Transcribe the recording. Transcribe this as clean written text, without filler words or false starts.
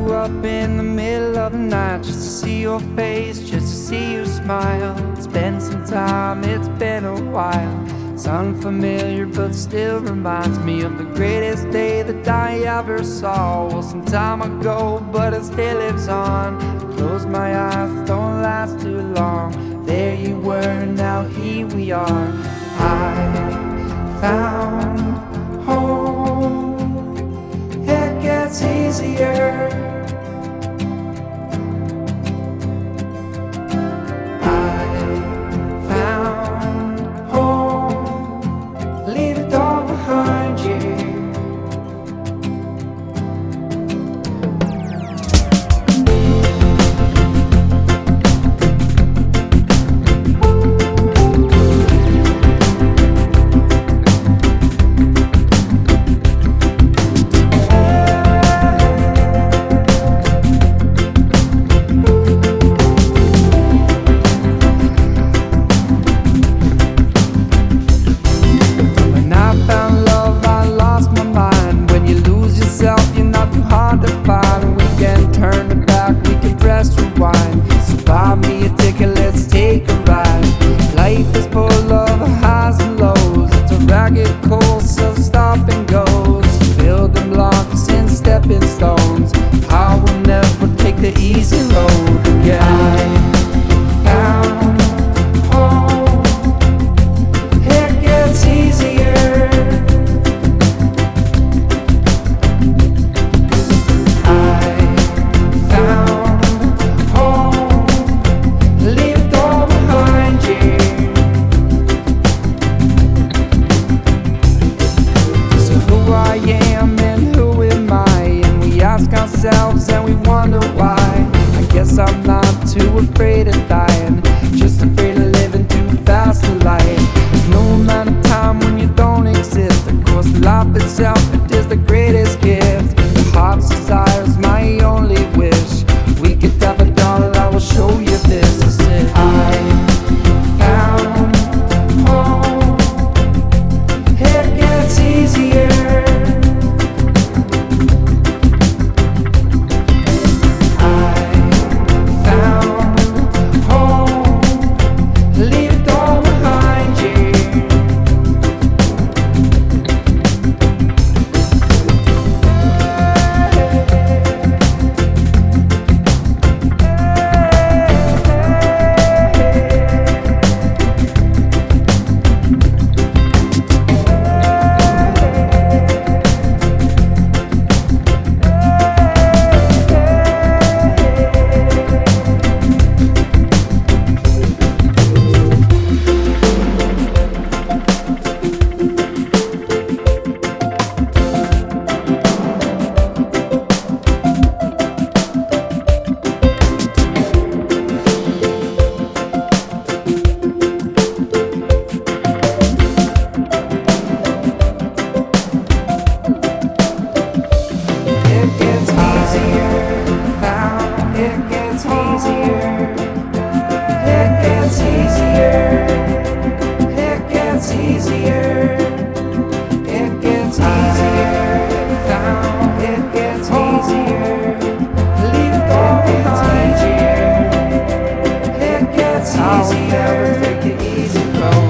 you up in the middle of the night just to see your face, just to see you smile. It's been some time, it's been a while. It's unfamiliar but still reminds me of the greatest day that I ever saw. Well, some time ago, but it still lives on. Close my eyes, don't last too long. There you were, now here we are. I found home. It gets easier. So buy me a ticket, let's take a ride. Life is full of highs and lows. It's a ragged course of stop and goes. Building blocks and stepping stones. I will never take the easy road again. I found home. It gets easier. Ourselves and we wonder why. I guess I'm not too afraid of dying, just afraid of living too fast in life. No amount of time when you don't exist. Of course, life itself, it is the greatest gift. The heart's desire is my only wish. We could have a dollar, I will show you this. I found home. It gets easier. I'll never take the easy road.